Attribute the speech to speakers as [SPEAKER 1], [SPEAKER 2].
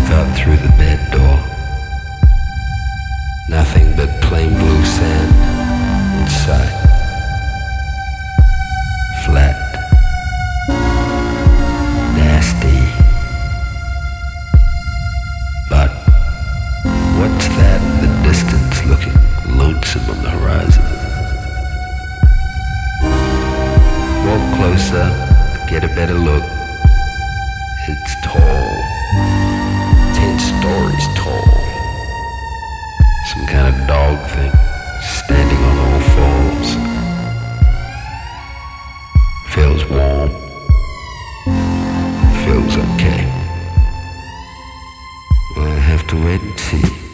[SPEAKER 1] out through the bed door. Nothing but plain blue sand inside. Flat. Nasty. But what's that in the distance looking lonesome on the horizon? Walk closer, get a better look. It's tall. 10 stories tall. Some kind of dog thing, standing on all fours. Feels warm. Feels okay. Well, I have to wait and see.